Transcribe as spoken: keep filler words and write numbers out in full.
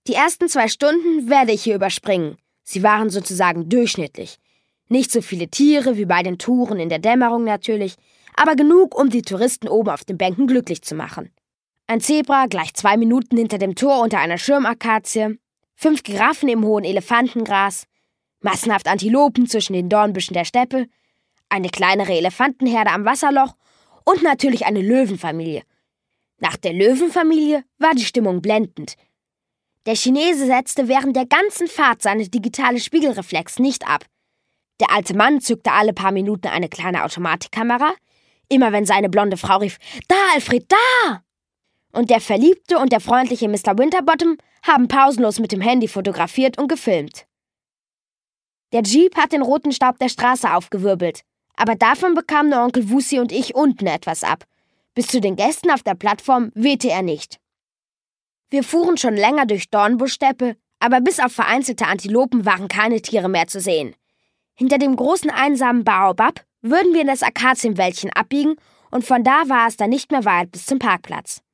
Die ersten zwei Stunden werde ich hier überspringen. Sie waren sozusagen durchschnittlich. Nicht so viele Tiere wie bei den Touren in der Dämmerung natürlich, aber genug, um die Touristen oben auf den Bänken glücklich zu machen. Ein Zebra gleich zwei Minuten hinter dem Tor unter einer Schirmakazie, fünf Giraffen im hohen Elefantengras, massenhaft Antilopen zwischen den Dornbüschen der Steppe, eine kleinere Elefantenherde am Wasserloch und natürlich eine Löwenfamilie. Nach der Löwenfamilie war die Stimmung blendend. Der Chinese setzte während der ganzen Fahrt seine digitale Spiegelreflex nicht ab. Der alte Mann zückte alle paar Minuten eine kleine Automatikkamera, immer wenn seine blonde Frau rief, »Da, Alfred, da!« Und der verliebte und der freundliche Mister Winterbottom haben pausenlos mit dem Handy fotografiert und gefilmt. Der Jeep hat den roten Staub der Straße aufgewirbelt, aber davon bekamen nur Onkel Wussi und ich unten etwas ab. Bis zu den Gästen auf der Plattform wehte er nicht. Wir fuhren schon länger durch Dornbuschsteppe, aber bis auf vereinzelte Antilopen waren keine Tiere mehr zu sehen. Hinter dem großen einsamen Baobab würden wir in das Akazienwäldchen abbiegen und von da war es dann nicht mehr weit bis zum Parkplatz.